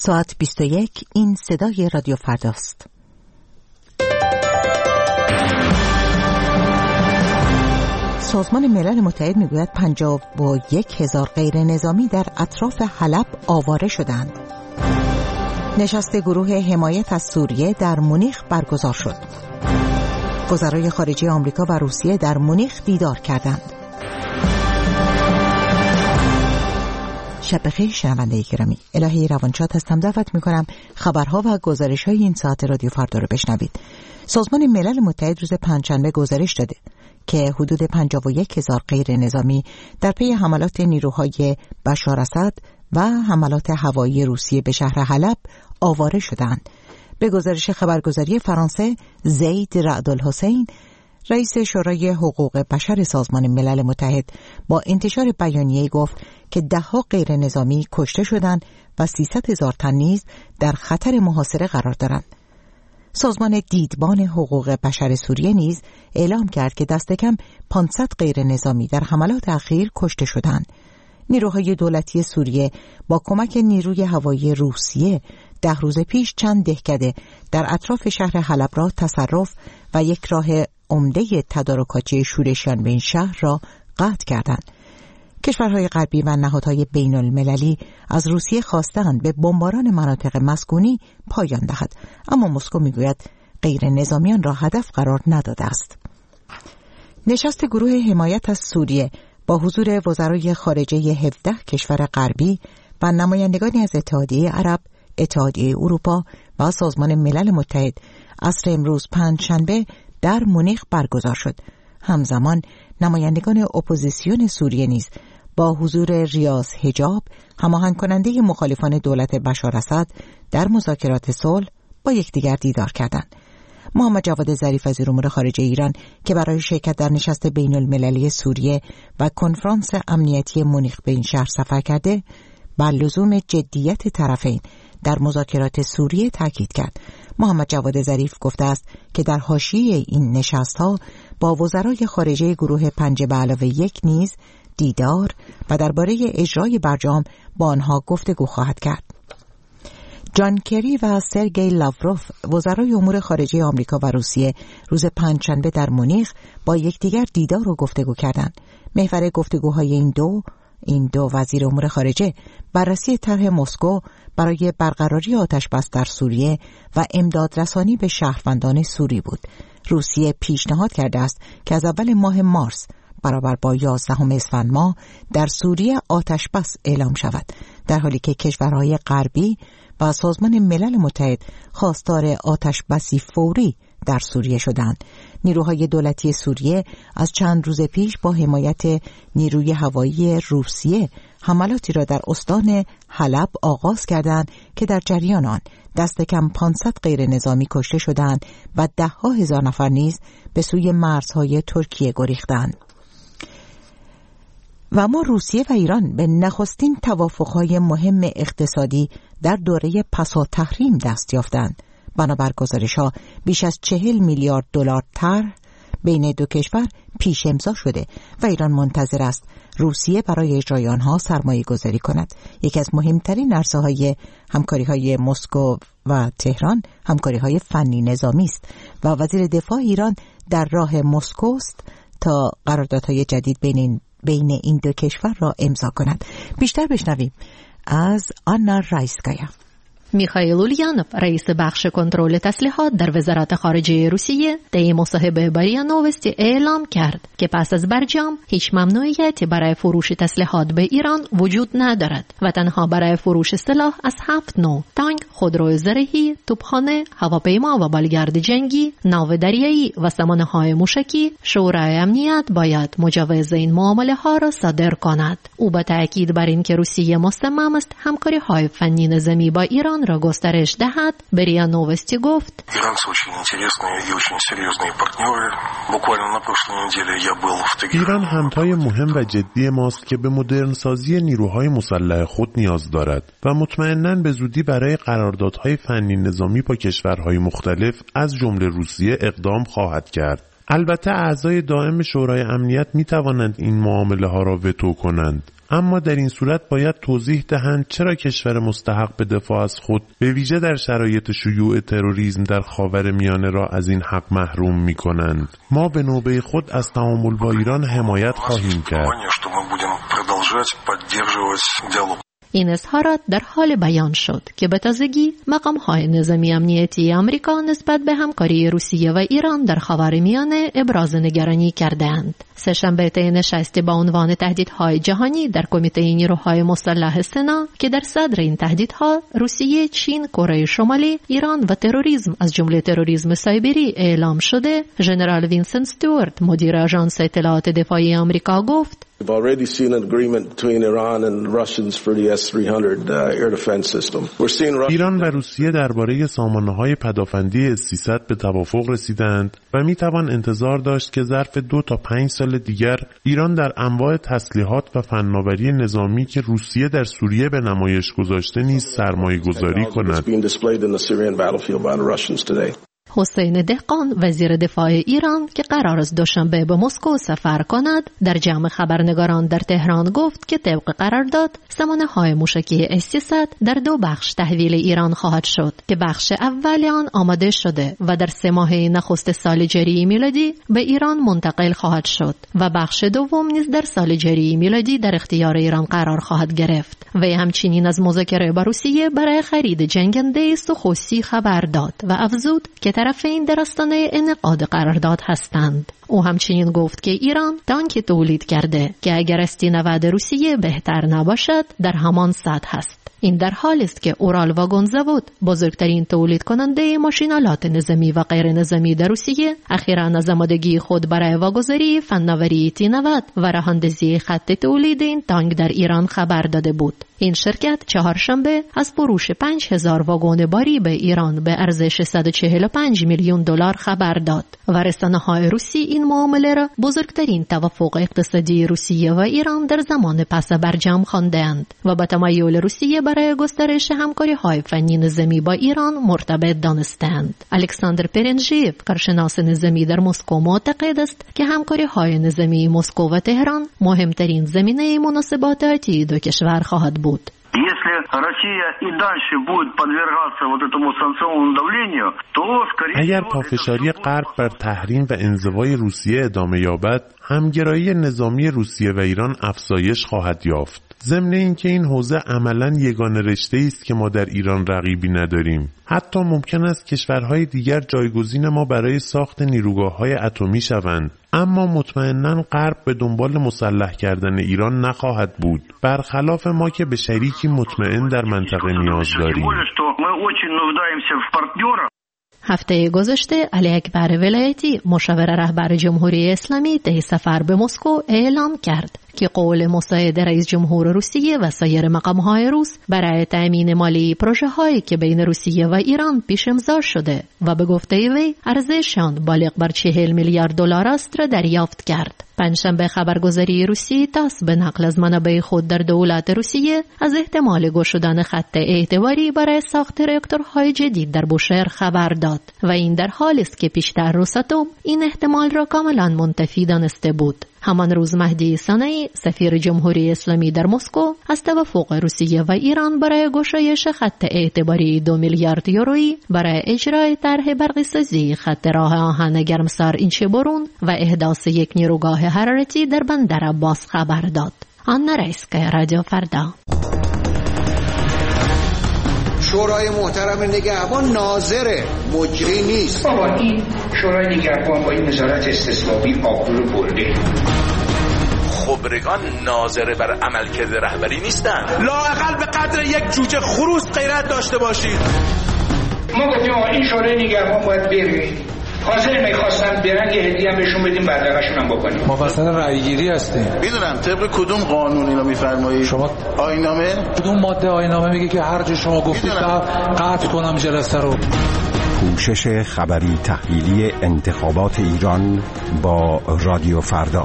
ساعت 21. این صدای رادیو فرداست. سازمان ملل متحد میگوید 51,000 غیر نظامی در اطراف حلب آواره شدند. نشست گروه حمایت از سوریه در مونیخ برگزار شد. وزرای خارجه آمریکا و روسیه در مونیخ دیدار کردند. شب بخیر شنونده گرامی، الهی روانشاد هستم. دعوت میکنم خبرها و گزارش‌های این ساعت رادیو فردا رو بشنوید. سازمان ملل متحد روز پنجشنبه گزارش داده که حدود 51,000 غیر نظامی در پی حملات نیروهای بشار اسد و حملات هوایی روسیه به شهر حلب آواره شدند. به گزارش خبرگزاری فرانسه، زید رعد الحسین، رئیس شورای حقوق بشر سازمان ملل متحد، با انتشار بیانیه‌ای گفت که ده‌ها غیر نظامی کشته شدند و 300,000 تن نیز در خطر محاصره قرار دارند. سازمان دیدبان حقوق بشر سوریه نیز اعلام کرد که دست کم 500 غیر نظامی در حملات اخیر کشته شدند. نیروهای دولتی سوریه با کمک نیروی هوایی روسیه 10 روز پیش چند دهکده در اطراف شهر حلب را تصرف و یک راه عمده تدارکاتی شورشیان به این شهر را قطع کردند. کشورهای غربی و نهادهای بین المللی از روسیه خواستند به بمباران مناطق مسکونی پایان دهد، اما مسکو میگوید غیر نظامیان را هدف قرار نداده است. نشست گروه حمایت از سوریه با حضور وزرای خارجه 17 کشور غربی و نمایندگانی از اتحادیه عرب، اتحادیه اروپا و سازمان ملل متحد عصر امروز پنجشنبه در مونیخ برگزار شد. همزمان نمایندگان اپوزیسیون سوریه نیز با حضور ریاض حجاب، هماهنگ کننده مخالفان دولت بشار اسد، در مذاکرات صلح با یکدیگر دیدار کردند. محمد جواد ظریف وزیر امور خارجه ایران که برای شرکت در نشست بین المللی سوریه و کنفرانس امنیتی مونیخ به این شهر سفر کرده، بر لزوم جدیت طرفین در مذاکرات سوریه تاکید کرد. محمد جواد ظریف گفته است که در حاشیه این نشست‌ها با وزرای خارجه گروه 5+1 نیز دیدار و درباره اجرای برجام با آنها گفتگو خواهد کرد. جان کری و سرگئی لاوروف، وزرای امور خارجه آمریکا و روسیه، روز پنجشنبه در مونیخ با یکدیگر دیدار و گفتگو کردند. محور گفتگوهای این دو وزیر امور خارجه بررسی طرح مسکو برای برقراری آتش‌بس در سوریه و امدادرسانی به شهروندان سوری بود. روسیه پیشنهاد کرده است که از اول ماه مارس برابر با 11 اسفند ماه در سوریه آتش‌بس اعلام شود، در حالی که کشورهای غربی و سازمان ملل متحد خواستار آتش‌بسی فوری در سوریه شدند. نیروهای دولتی سوریه از چند روز پیش با حمایت نیروی هوایی روسیه حملاتی را در استان حلب آغاز کردند که در جریان آن دست کم 500 غیر نظامی کشته شدند و 10,000 نفر نیز به سوی مرزهای ترکیه گریختند. و اما روسیه و ایران به نخستین توافقهای مهم اقتصادی در دوره پسا تحریم دست یافتند. بنابر گزارش‌ها بیش از 40 میلیارد دلار طرح بین دو کشور پیش امضا شده و ایران منتظر است روسیه برای اجرای آنها سرمایه گذاری کند. یکی از مهمترین عرصه‌های همکاری‌های مسکو و تهران همکاری‌های فنی نظامی است و وزیر دفاع ایران در راه مسکو است تا قراردادهای جدید بین این دو کشور را امضا کند. بیشتر بشنویم از آنا رایسکایا. میخائیل اوليانوف، رئیس بخش کنترل تسلیحات در وزارت خارجه روسیه، طی مصاحبه با ریا نووستی اعلام کرد که پس از برجام هیچ ممنوعیتی برای فروش تسلیحات به ایران وجود ندارد و تنها برای فروش سلاح از 7 نوع: تانک، خودروی زرهی، توپخانه، هواپیما و بالگرد جنگی، ناو دریایی و سامانه‌های موشکی شورای امنیت باید مجوز این معامله ها را صادر کند. او با تاکید بر اینکه روسیه مصمم است همکاری‌های فنی نظامی با ایران را گسترش دهد، به ریا نووستی گفت: ایران همتای مهم و جدی ماست که به مدرنسازی نیروهای مسلح خود نیاز دارد و مطمئناً به زودی برای قراردادهای فنی نظامی با کشورهای مختلف از جمله روسیه اقدام خواهد کرد. البته اعضای دائم شورای امنیت می توانند این معامله ها را وتو کنند، اما در این صورت باید توضیح دهند چرا کشور مستحق به دفاع از خود به ویژه در شرایط شیوع تروریسم در خاورمیانه را از این حق محروم می‌کنند. ما به نوبه خود از تعامل با ایران حمایت خواهیم کرد. این اظهارات در حال بیان شد که به تازگی مقام‌های نظامی امنیتی آمریکا نسبت به همکاری روسیه و ایران در خاورمیانه ابراز نگرانی کردند. سه‌شنبه طی نشستی با عنوان تهدیدهای جهانی در کمیته نیروهای مسلح سنا که در صدر این تهدیدها روسیه، چین، کره شمالی، ایران و تروریسم از جمله تروریسم سایبری اعلام شده، ژنرال وینسنت استوارت مدیر آژانس اطلاعات دفاعی آمریکا گفت: We've already seen an agreement between Iran and Russians for the S-300 air defense system. We're seeing ایران و روسیه درباره سامانه‌های پدافندی S-300 به توافق رسیدند و می‌توان انتظار داشت که ظرف 2 تا 5 سال دیگر ایران در انواع تسلیحات و فناوری نظامی که روسیه در سوریه به نمایش گذاشته نیز سرمایه‌گذاری کند. حسین دهقان وزیر دفاع ایران که قرار است دوشنبه به مسکو سفر کند در جمع خبرنگاران در تهران گفت که طبق قرارداد سامانه‌های موشکی S-300 در 2 بخش تحویل ایران خواهد شد که بخش اول آن آماده شده و در 3 ماهه نخست سال جاری میلادی به ایران منتقل خواهد شد و بخش دوم نیز در سال جاری میلادی در اختیار ایران قرار خواهد گرفت. و همچنین از مذاکره با روسیه برای خرید جنگنده سوخوسی خبر داد و افزود که طرفین در آستانه انعقاد قرارداد هستند. او همچنین گفت که ایران تانک تولید کرده که اگر S-90 روسیه بهتر نباشد در همان سطح است. این در حالی است که اورال واگن زاود، بزرگترین تولید کننده ماشین‌آلات نظامی و غیر نظامی در روسیه، اخیراً از آمادگی خود برای واگذاری فناوری T-90 و راه‌اندازی خط تولید این تانک در ایران خبر داده بود. این شرکت چهارشنبه از فروش 5000 واگن باری به ایران به ارزش 145 میلیون دلار خبر داد و رسانه‌های روسی این معامله را بزرگترین توافق اقتصادی روسیه و ایران در زمان پس برجام خواندند و با تمایل روسیه برای گسترش همکاری‌های فنی نظامی با ایران مرتبط دانستند. الکساندر پرنژیف، کارشناس نظامی در مسکو، معتقد است که همکاری‌های نظامی مسکو و تهران مهمترین زمینه مناسبات آتی دو کشور خواهد بود. Если Россия и дальше будет подвергаться вот этому санкционному давлению, то скорее اگر پافشاری غرب بر تحریم و انزوای روسیه ادامه یابد، همگرایی نظامی روسیه و ایران افزایش خواهد یافت. ضمن اینکه این حوزه عملاً یگانه رشته‌ای است که ما در ایران رقیبی نداریم. حتی ممکن است کشورهای دیگر جایگزین ما برای ساخت نیروگاه‌های اتمی شوند. اما مطمئناً غرب به دنبال مسلح کردن ایران نخواهد بود، برخلاف ما که به شریکی مطمئن در منطقه نیاز داریم. هفته گذشته علی اکبر ولایتی، مشاور رهبر جمهوری اسلامی، طی سفر به مسکو اعلام کرد که قول مساعد رئیس جمهور روسیه و سایر مقام‌های روس برای تأمین مالی پروژه‌هایی که بین روسیه و ایران پیش امضا شده و به گفته وی ارزششان بالغ بر 40 میلیارد دلار است را دریافت کرد. پنجشنبه خبرگزاری روسی تاس به نقل از منابع خود در دولت روسیه از احتمال گشودن خط اعتباری برای ساخت راکتورهای جدید در بوشهر خبر داد و این در حالی است که پیشتر روساتوم این احتمال را کاملا منتفی دانسته بود. همان روز مهدی صنعی، سفیر جمهوری اسلامی در مسکو، از توافق روسیه و ایران برای گشایش خط اعتباری 2 میلیارد یورویی برای اجرای طرح برقی‌سازی خط راه آهن گرمسار اینچه‌برون و احداث یک نیروگاه حرارتی در بندر عباس خبر داد. آنا رئیسکا، رادیو فردا. شورای محترم نگهبان ناظره، مجری نیست. بابا این شورای نگهبان با این نظارت استثنایی آبرو رو برده. خبرگان ناظر بر عملکرد رهبری نیستن. لااقل به قدر یک جوجه خروس غیرت داشته باشید. ما گفتیم این شورای نگهبان باید برید. حاضر میخواستن برن یه هدیه هم بهشون بدیم بدرقشون هم بکنیم. ما وسط رأیگیری هستیم. میدونم طبق کدوم قانون اینو میفرمایید؟ شما آیین‌نامه؟ کدوم ماده آیین‌نامه میگه که هر جا شما گفتید قطع کنم جلسه رو؟ پوشش خبری تحلیلی انتخابات ایران با رادیو فردا.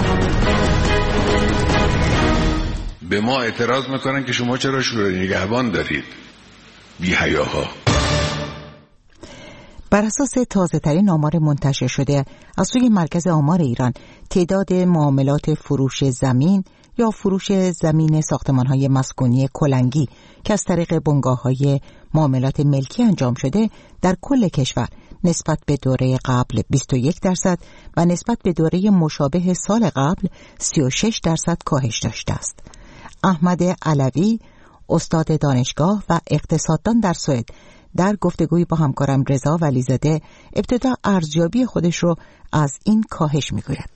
به ما اعتراض میکنن که شما چرا شورای نگهبان دارید؟ بی‌حیاها. بر اساس تازه‌ترین آمار منتشر شده از سوی مرکز آمار ایران، تعداد معاملات فروش زمین یا فروش زمین ساختمان‌های مسکونی کلنگی که از طریق بنگاه‌های معاملات ملکی انجام شده در کل کشور نسبت به دوره قبل 21% و نسبت به دوره مشابه سال قبل 36% کاهش داشته است. احمد علوی، استاد دانشگاه و اقتصاددان در سوئد، در گفتگویی با همکارم رضا ولیزاده ابتدا ارزیابی خودش رو از این کاهش میگوید.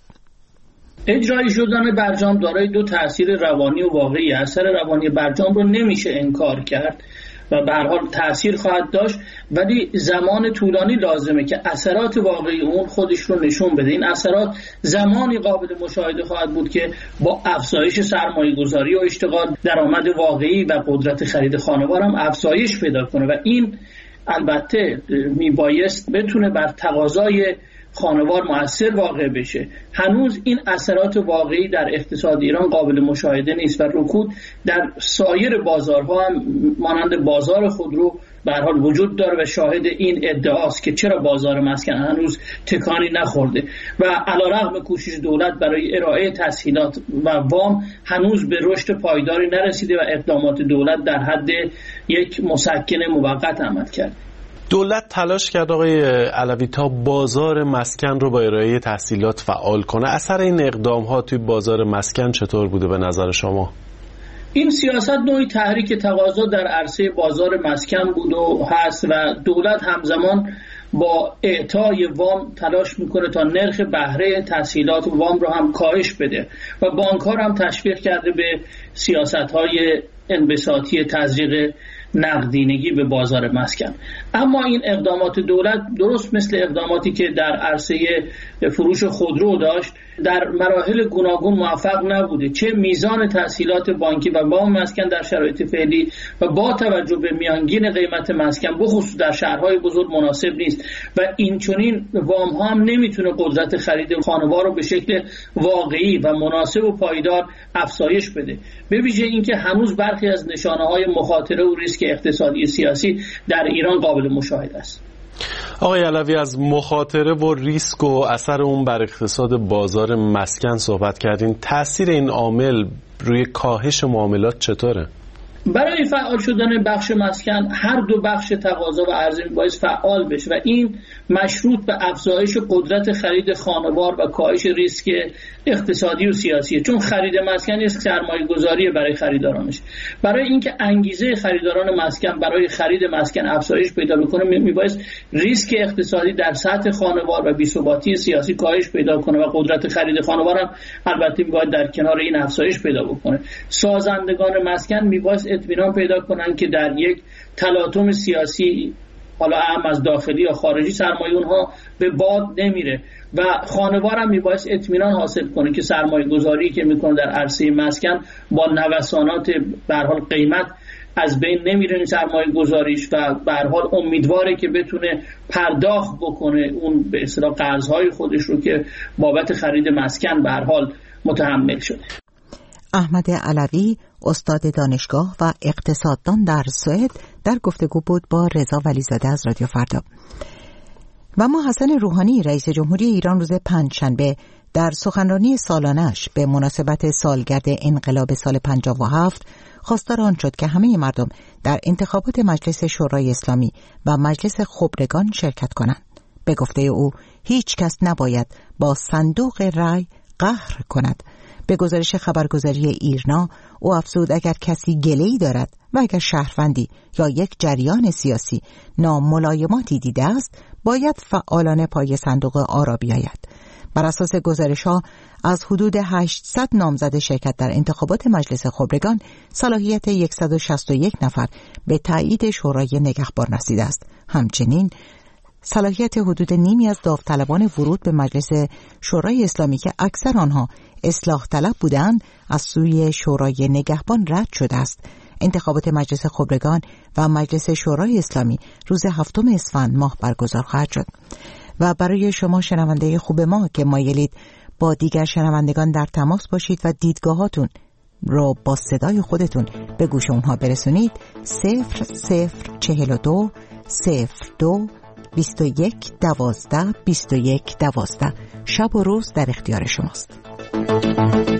اجرایی شدن برجام دارای دو تأثیر روانی و واقعی. اثر روانی برجام رو نمیشه انکار کرد و به هر حال تأثیر خواهد داشت، ولی زمان طولانی لازمه که اثرات واقعی اون خودش رو نشون بده. این اثرات زمانی قابل مشاهده خواهد بود که با افزایش سرمایه‌گذاری و اشتغال درآمد واقعی و قدرت خرید خانوار هم افزایش پیدا کنه و این البته میبایست بتونه بر تقاضای خانوار مؤثر واقع بشه. هنوز این اثرات واقعی در اقتصاد ایران قابل مشاهده نیست و رکود در سایر بازارها هم مانند بازار خودرو به هر حال وجود داره و شاهد این ادعاست که چرا بازار مسکن هنوز تکانی نخورده و علیرغم کوشش دولت برای ارائه تسهیلات و وام هنوز به رشد پایداری نرسیده و اقدامات دولت در حد یک مسکن موقت عمل کرد. دولت تلاش کرد آقای علوی تا بازار مسکن رو با ارائه تسهیلات فعال کنه. اثر این اقدام ها توی بازار مسکن چطور بوده به نظر شما؟ این سیاست نوعی تحریک تقاضا در عرصه بازار مسکن بود و هست و دولت همزمان با اعطای وام تلاش میکنه تا نرخ بهره تسهیلات وام رو هم کاهش بده و بانک‌ها هم تشویق کرده به سیاست‌های انبساطی تزریق نقدینگی به بازار مسکن. اما این اقدامات دولت درست مثل اقداماتی که در عرصه فروش خودرو داشت در مراحل گوناگون موفق نبوده، چه میزان تسهیلات بانکی و وام مسکن در شرایط فعلی و با توجه به میانگین قیمت مسکن بخصوص در شهرهای بزرگ مناسب نیست و این چنین وام ها هم نمیتونه قدرت خرید خانوار رو به شکل واقعی و مناسب و پایدار افزایش بده، به ویژه اینکه هنوز برخی از نشانه‌های مخاطره و ریسک اقتصادی سیاسی در ایران قابل مشاهده است. آقای علوی، از مخاطره و ریسک و اثر اون بر اقتصاد بازار مسکن صحبت کردین. تأثیر این عامل روی کاهش معاملات چطوره؟ برای فعال شدن بخش مسکن هر دو بخش تقاضا و عرضه باید فعال بشه و این مشروط به افزایش قدرت خرید خانوار و کاهش ریسک اقتصادی و سیاسی، چون خرید مسکن یک سرمایه‌گذاری برای خریدارانش. برای اینکه انگیزه خریداران مسکن برای خرید مسکن افزایش پیدا بکنه میبایست ریسک اقتصادی در سطح خانوار و بی‌ثباتی سیاسی کاهش پیدا کنه و قدرت خرید خانوار هم البته میباید در کنار این افزایش پیدا بکنه. سازندگان مسکن میبایست اطمینان پیدا کنن که در یک تلاطم سیاسی حالا هم از داخلی یا خارجی سرمایه اونها به باد نمیره و خانوار هم میبایست اطمینان حاصل کنه که سرمایه گذاری که میکنه در عرصه مسکن با نوسانات به هر حال قیمت از بین نمیره این سرمایه گذاریش و به هر حال امیدواره که بتونه پرداخت بکنه اون به اصطلاح قرضهای خودش رو که بابت خرید مسکن به هر حال متحمل شده. احمد علوی، استاد دانشگاه و اقتصاددان در سوئد، در گفتگو بود با رضا ولیزاده از رادیو فردا. و اما حسن روحانی، رئیس جمهوری ایران، روز پنجشنبه در سخنرانی سالانه‌اش به مناسبت سالگرد انقلاب سال 57 خواستار آن شد که همه مردم در انتخابات مجلس شورای اسلامی و مجلس خبرگان شرکت کنند. به گفته او هیچ کس نباید با صندوق رای قهر کند. به گزارش خبرگزاری ایرنا او افزود اگر کسی گله‌ای دارد و اگر شهروندی یا یک جریان سیاسی ناملایماتی دیده است باید فعالانه پای صندوق آرا بیاید. بر اساس گزارش‌ها از حدود 800 نامزد شرکت در انتخابات مجلس خبرگان صلاحیت 161 نفر به تایید شورای نگهبان رسیده است. همچنین صلاحیت حدود نیمی از داوطلبان ورود به مجلس شورای اسلامی که اکثر آنها اصلاح طلب بودند از سوی شورای نگهبان رد شده است. انتخابات مجلس خبرگان و مجلس شورای اسلامی روز 7 اسفند ماه برگزار خواهد شد. و برای شما شنونده خوب ما که مایلید با دیگر شنوندگان در تماس باشید و دیدگاهاتون رو با صدای خودتون به گوش اونها برسونید 0042 02 21 12 21 12 شب و روز در اختیار شماست.